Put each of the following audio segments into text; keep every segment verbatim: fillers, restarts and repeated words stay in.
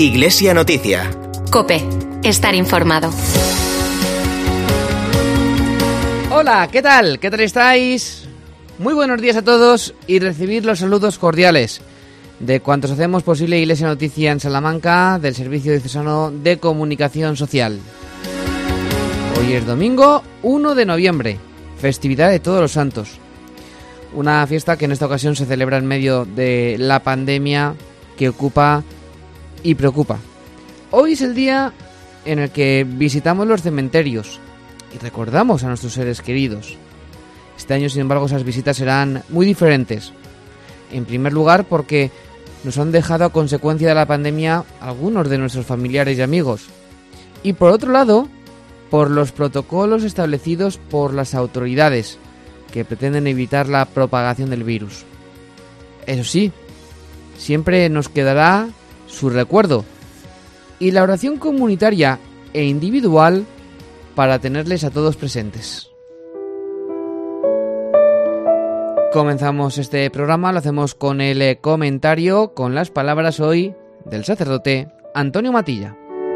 Iglesia Noticia. COPE. Estar informado. Hola, ¿qué tal? ¿Qué tal estáis? Muy buenos días a todos y recibid los saludos cordiales de cuantos hacemos posible Iglesia Noticia en Salamanca, del Servicio Diocesano de Comunicación Social. Hoy es domingo uno de noviembre, festividad de Todos los Santos. Una fiesta que en esta ocasión se celebra en medio de la pandemia que ocupa y preocupa. Hoy es el día en el que visitamos los cementerios y recordamos a nuestros seres queridos. Este año, sin embargo, esas visitas serán muy diferentes. En primer lugar, porque nos han dejado a consecuencia de la pandemia algunos de nuestros familiares y amigos. Y por otro lado, por los protocolos establecidos por las autoridades que pretenden evitar la propagación del virus. Eso sí, siempre nos quedará su recuerdo y la oración comunitaria e individual para tenerles a todos presentes. Comenzamos este programa, lo hacemos con el comentario, con las palabras hoy del sacerdote Antonio Matilla.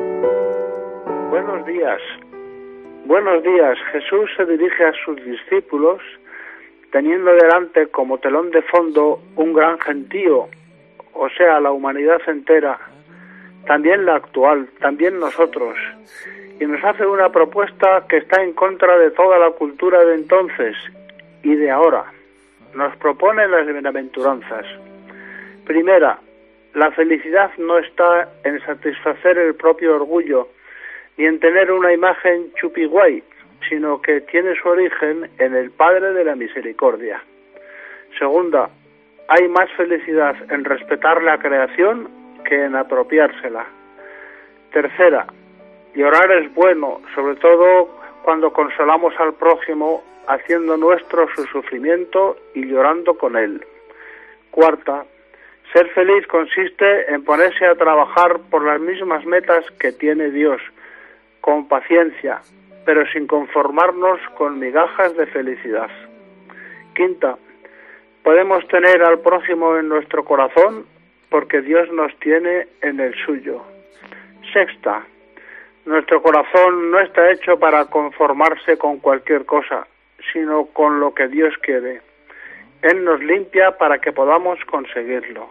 Buenos días. Buenos días. Jesús se dirige a sus discípulos teniendo delante como telón de fondo un gran gentío, o sea, la humanidad entera, también la actual, también nosotros, y nos hace una propuesta que está en contra de toda la cultura de entonces y de ahora. Nos propone las bienaventuranzas. Primera, la felicidad no está en satisfacer el propio orgullo, ni en tener una imagen chupiguay, sino que tiene su origen en el Padre de la Misericordia. Segunda, hay más felicidad en respetar la creación que en apropiársela. Tercera, llorar es bueno, sobre todo cuando consolamos al prójimo haciendo nuestro su sufrimiento y llorando con él. Cuarta, ser feliz consiste en ponerse a trabajar por las mismas metas que tiene Dios, con paciencia, pero sin conformarnos con migajas de felicidad. Quinta, podemos tener al prójimo en nuestro corazón porque Dios nos tiene en el suyo. Sexta, nuestro corazón no está hecho para conformarse con cualquier cosa, sino con lo que Dios quiere. Él nos limpia para que podamos conseguirlo.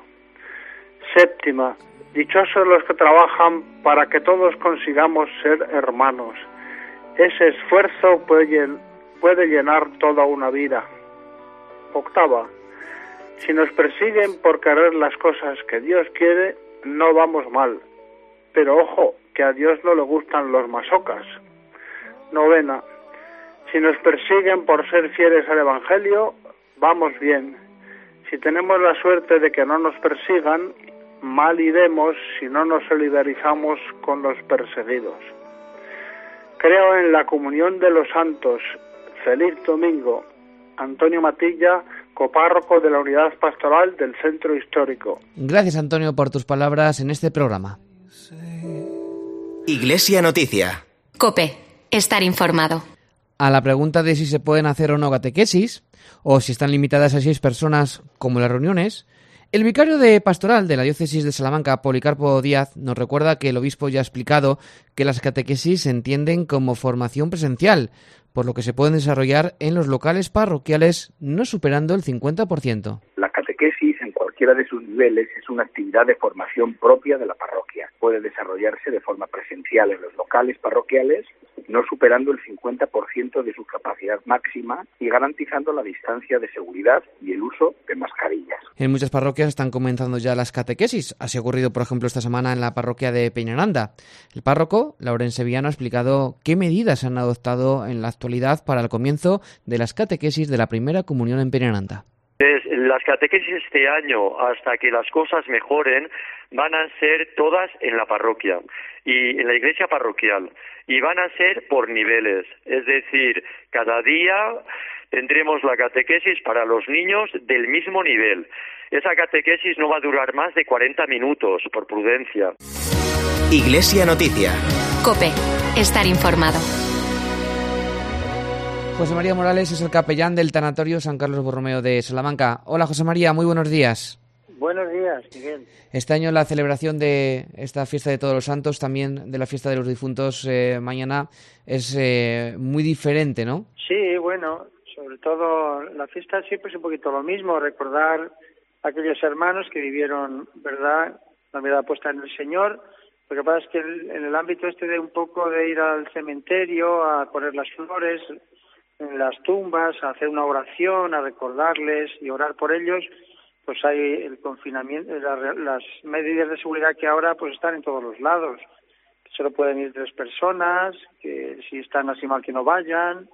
Séptima, dichosos los que trabajan para que todos consigamos ser hermanos. Ese esfuerzo puede, puede llenar toda una vida. Octava, si nos persiguen por querer las cosas que Dios quiere, no vamos mal. Pero ojo, que a Dios no le gustan los masocas. Novena, si nos persiguen por ser fieles al Evangelio, vamos bien. Si tenemos la suerte de que no nos persigan, mal iremos si no nos solidarizamos con los perseguidos. Creo en la comunión de los santos. Feliz domingo. Antonio Matilla, copárroco de la Unidad Pastoral del Centro Histórico. Gracias, Antonio, por tus palabras en este programa. Iglesia Noticia. COPE. Estar informado. A la pregunta de si se pueden hacer o no catequesis, o si están limitadas a seis personas como las reuniones, el vicario de pastoral de la diócesis de Salamanca, Policarpo Díaz, nos recuerda que el obispo ya ha explicado que las catequesis se entienden como formación presencial, por lo que se pueden desarrollar en los locales parroquiales no superando el cincuenta por ciento. La catequesis en cualquiera de sus niveles es una actividad de formación propia de la parroquia. Puede desarrollarse de forma presencial en los locales parroquiales, no superando el cincuenta por ciento de su capacidad máxima y garantizando la distancia de seguridad y el uso de mascarillas. En muchas parroquias están comenzando ya las catequesis. Así ha ocurrido, por ejemplo, esta semana en la parroquia de Peñaranda. El párroco, Lauren Sevillano, ha explicado qué medidas han adoptado en la actualidad para el comienzo de las catequesis de la primera comunión en Peñaranda. Las catequesis este año, hasta que las cosas mejoren, van a ser todas en la parroquia y en la iglesia parroquial, y van a ser por niveles, es decir, cada día tendremos la catequesis para los niños del mismo nivel. Esa catequesis no va a durar más de cuarenta minutos, por prudencia. Iglesia Noticia. COPE. Estar informado. José María Morales es el capellán del Tanatorio San Carlos Borromeo de Salamanca. Hola, José María, muy buenos días. Buenos días. días, Miguel. Este año la celebración de esta fiesta de Todos los Santos, también de la fiesta de los difuntos eh, mañana, es eh, muy diferente, ¿no? Sí, bueno, sobre todo la fiesta siempre es un poquito lo mismo, recordar a aquellos hermanos que vivieron, ¿verdad?, la mirada puesta en el Señor. Lo que pasa es que en el ámbito este de un poco de ir al cementerio, a poner las flores en las tumbas, a hacer una oración, a recordarles y orar por ellos, pues hay el confinamiento, la, las medidas de seguridad que ahora pues están en todos los lados. Solo pueden ir tres personas, que si están así mal que no vayan,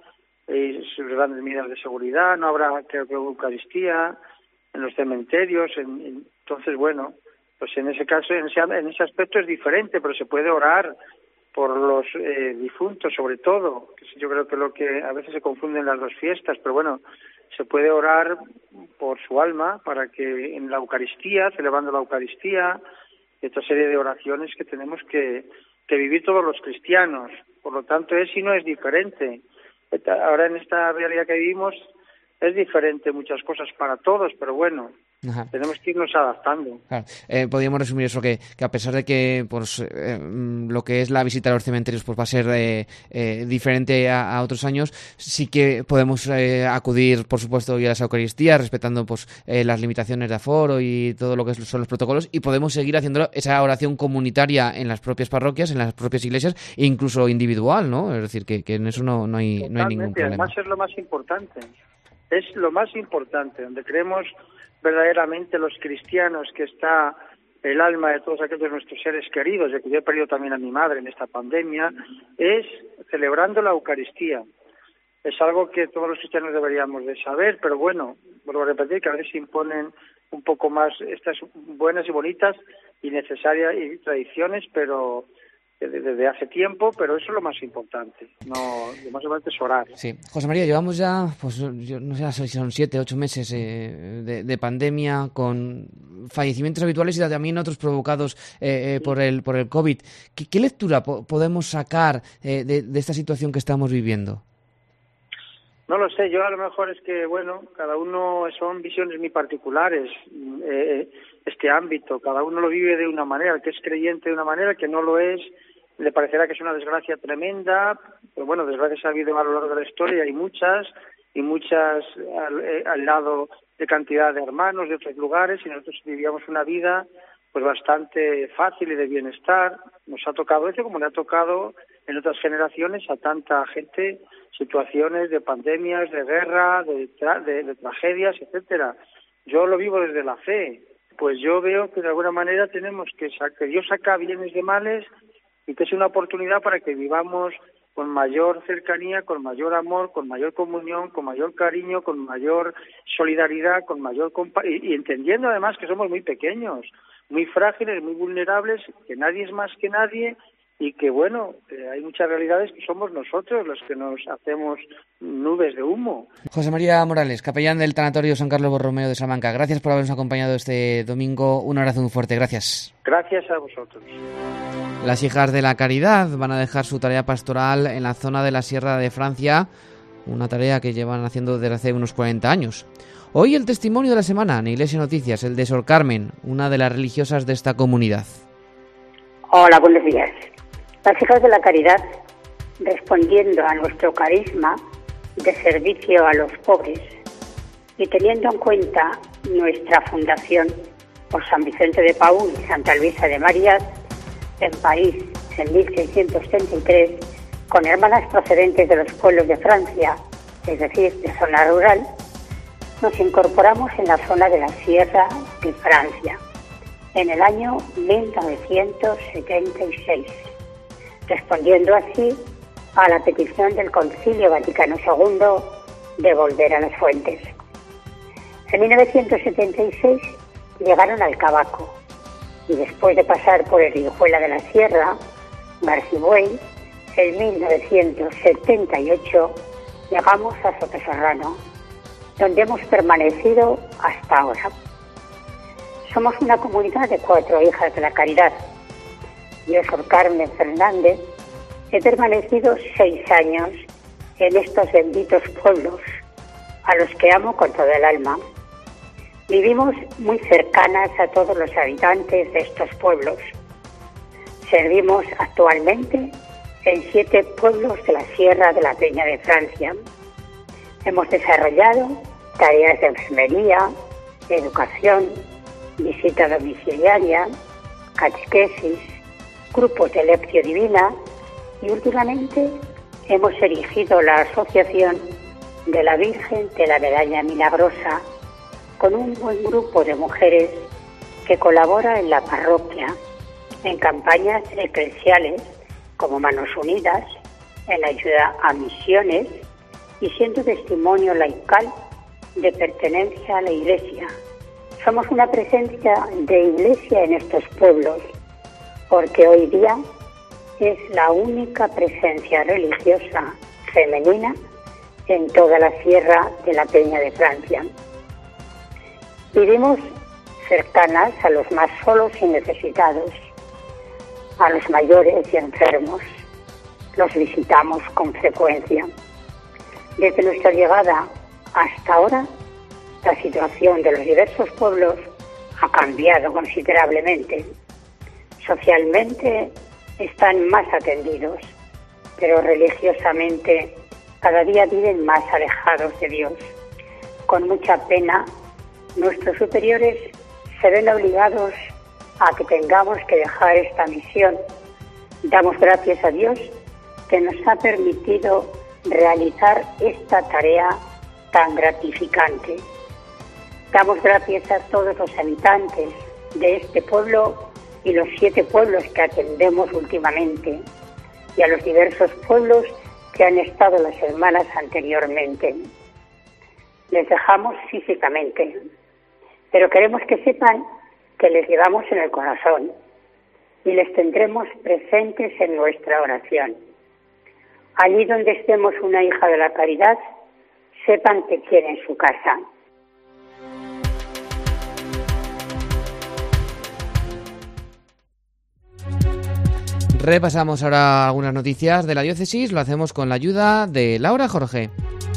y sus grandes medidas de seguridad, no habrá, creo que, Eucaristía en los cementerios, en, en, entonces bueno, pues en ese caso, en ese, en ese aspecto es diferente, pero se puede orar por los eh, difuntos sobre todo, que yo creo que lo que a veces se confunden las dos fiestas, pero bueno, se puede orar por su alma para que en la Eucaristía, celebrando la Eucaristía, y otra serie de oraciones que tenemos que, que vivir todos los cristianos. Por lo tanto, es y no es diferente. Ahora en esta realidad que vivimos es diferente muchas cosas para todos, pero bueno, Ajá. tenemos que irnos adaptando. Claro. Eh, podríamos resumir eso, que, que a pesar de que pues eh, lo que es la visita a los cementerios pues va a ser eh, eh, diferente a, a otros años, sí que podemos eh, acudir, por supuesto, y a las Eucaristías, respetando pues eh, las limitaciones de aforo y todo lo que son los protocolos, y podemos seguir haciendo esa oración comunitaria en las propias parroquias, en las propias iglesias, e incluso individual, ¿no? Es decir, que, que en eso no, no, hay, no hay ningún problema. Además es lo más importante. Es lo más importante, donde creemos verdaderamente los cristianos que está el alma de todos aquellos de nuestros seres queridos, ya que yo he perdido también a mi madre en esta pandemia, es celebrando la Eucaristía. Es algo que todos los cristianos deberíamos de saber, pero bueno, vuelvo a repetir que a veces imponen un poco más estas buenas y bonitas y necesarias y tradiciones, pero desde hace tiempo, pero eso es lo más importante. No, lo más importante es orar. Sí, José María, llevamos ya, pues yo no sé si son siete, ocho meses eh, de, de pandemia, con fallecimientos habituales y también otros provocados eh, eh, por el por el COVID. ¿Qué, qué lectura po- podemos sacar eh, de, de esta situación que estamos viviendo? No lo sé, yo a lo mejor es que, bueno, cada uno son visiones muy particulares, eh, este ámbito, cada uno lo vive de una manera, el que es creyente de una manera, el que no lo es, le parecerá que es una desgracia tremenda, pero bueno, desgracias ha habido a lo largo de la historia, hay muchas, y muchas al, eh, al lado de cantidad de hermanos de otros lugares, y nosotros vivíamos una vida pues bastante fácil y de bienestar. Nos ha tocado eso, como le ha tocado en otras generaciones a tanta gente, situaciones de pandemias, de guerra, de, tra- de, de tragedias, etcétera. Yo lo vivo desde la fe, pues yo veo que de alguna manera tenemos que, sa- que Dios saca bienes de males y que es una oportunidad para que vivamos con mayor cercanía, con mayor amor, con mayor comunión, con mayor cariño, con mayor solidaridad, con mayor compa- y, y entendiendo además que somos muy pequeños, muy frágiles, muy vulnerables, que nadie es más que nadie y que, bueno, eh, hay muchas realidades que somos nosotros los que nos hacemos nubes de humo. José María Morales, capellán del Tanatorio San Carlos Borromeo de Salamanca, gracias por habernos acompañado este domingo. Un abrazo muy fuerte, gracias. Gracias a vosotros. Las Hijas de la Caridad van a dejar su tarea pastoral en la zona de la Sierra de Francia, una tarea que llevan haciendo desde hace unos cuarenta años. Hoy el testimonio de la semana en Iglesia Noticias, el de Sor Carmen, una de las religiosas de esta comunidad. Hola, buenos días. Las Hijas de la Caridad, respondiendo a nuestro carisma de servicio a los pobres y teniendo en cuenta nuestra fundación por San Vicente de Paúl y Santa Luisa de Marías, en París, en mil seiscientos treinta y tres, con hermanas procedentes de los pueblos de Francia, es decir, de zona rural, nos incorporamos en la zona de la Sierra de Francia, en el año mil novecientos setenta y seis, respondiendo así a la petición del Concilio Vaticano segundo de volver a las fuentes. En mil novecientos setenta y seis llegaron al Cabaco, y después de pasar por Herijuela de la Sierra, Garcibuey, en mil novecientos setenta y ocho llegamos a Sotoserrano, donde hemos permanecido hasta ahora. Somos una comunidad de cuatro hijas de la caridad. Yo, Sor Carmen Fernández, he permanecido seis años en estos benditos pueblos, a los que amo con todo el alma. Vivimos muy cercanas a todos los habitantes de estos pueblos. Servimos actualmente en siete pueblos de la Sierra de la Peña de Francia. Hemos desarrollado tareas de enfermería, educación, visita domiciliaria, catequesis, grupos de lección divina y últimamente hemos erigido la Asociación de la Virgen de la Medalla Milagrosa con un buen grupo de mujeres que colabora en la parroquia, en campañas eclesiales como Manos Unidas, en ayuda a misiones y siendo testimonio laical de pertenencia a la Iglesia. Somos una presencia de Iglesia en estos pueblos, porque hoy día es la única presencia religiosa femenina en toda la Sierra de la Peña de Francia. Vivimos cercanas a los más solos y necesitados, a los mayores y enfermos. Los visitamos con frecuencia. Desde nuestra llegada hasta ahora, la situación de los diversos pueblos ha cambiado considerablemente. Socialmente están más atendidos, pero religiosamente cada día viven más alejados de Dios. Con mucha pena, nuestros superiores se ven obligados a que tengamos que dejar esta misión. Damos gracias a Dios que nos ha permitido realizar esta tarea tan gratificante. Damos gracias a todos los habitantes de este pueblo y los siete pueblos que atendemos últimamente, y a los diversos pueblos que han estado las semanas anteriormente. Les dejamos físicamente, pero queremos que sepan que les llevamos en el corazón y les tendremos presentes en nuestra oración. Allí donde estemos una hija de la caridad, sepan que quieren su casa. Repasamos ahora algunas noticias de la diócesis, lo hacemos con la ayuda de Laura Jorge.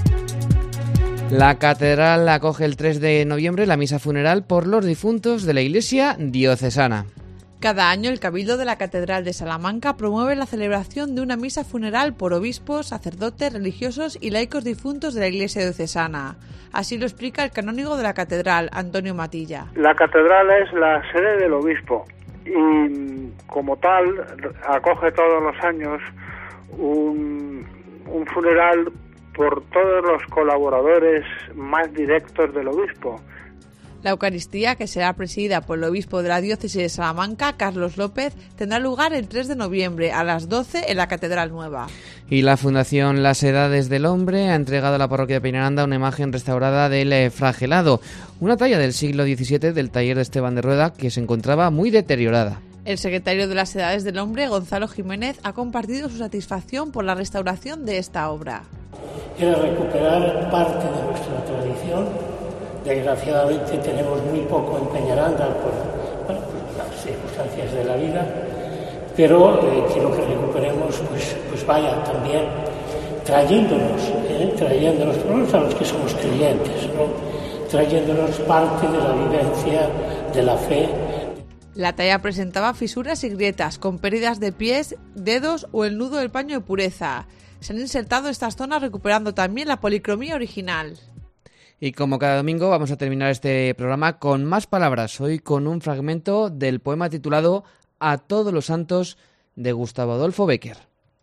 La catedral acoge el tres de noviembre la misa funeral por los difuntos de la Iglesia diocesana. Cada año el Cabildo de la Catedral de Salamanca promueve la celebración de una misa funeral por obispos, sacerdotes, religiosos y laicos difuntos de la Iglesia diocesana. Así lo explica el canónigo de la catedral, Antonio Matilla. La catedral es la sede del obispo y como tal acoge todos los años un, un funeral por todos los colaboradores más directos del obispo. La Eucaristía, que será presidida por el obispo de la diócesis de Salamanca, Carlos López, tendrá lugar el tres de noviembre a las doce en la Catedral Nueva. Y la Fundación Las Edades del Hombre ha entregado a la parroquia de Peñaranda una imagen restaurada del Flagelado, una talla del siglo diecisiete del taller de Esteban de Rueda que se encontraba muy deteriorada. El secretario de las Edades del Hombre, Gonzalo Jiménez, ha compartido su satisfacción por la restauración de esta obra. Era recuperar parte de nuestra tradición. Desgraciadamente tenemos muy poco en Peñaranda por, bueno, por las circunstancias de la vida, pero eh, quiero que recuperemos, pues, pues vaya también trayéndonos, eh, trayéndonos, por lo menos a los que somos creyentes, ¿no? Trayéndonos parte de la vivencia de la fe. La talla presentaba fisuras y grietas, con pérdidas de pies, dedos o el nudo del paño de pureza. Se han insertado estas zonas recuperando también la policromía original. Y como cada domingo vamos a terminar este programa con más palabras, hoy con un fragmento del poema titulado A todos los santos de Gustavo Adolfo Bécquer.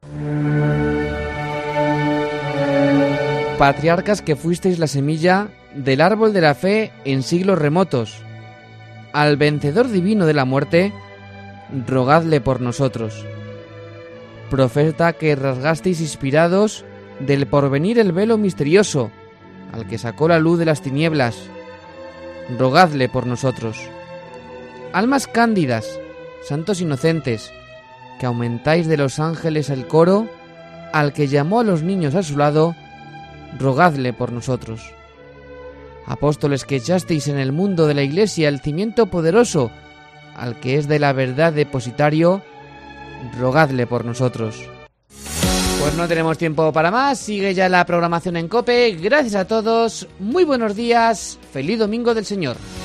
Patriarcas que fuisteis la semilla del árbol de la fe en siglos remotos, al vencedor divino de la muerte, rogadle por nosotros. Profeta que rasgasteis inspirados del porvenir el velo misterioso, al que sacó la luz de las tinieblas, rogadle por nosotros. Almas cándidas, santos inocentes, que aumentáis de los ángeles el coro, al que llamó a los niños a su lado, rogadle por nosotros. Apóstoles que echasteis en el mundo de la Iglesia el cimiento poderoso, al que es de la verdad depositario, rogadle por nosotros. Pues no tenemos tiempo para más, sigue ya la programación en COPE. Gracias a todos, muy buenos días, feliz Domingo del Señor.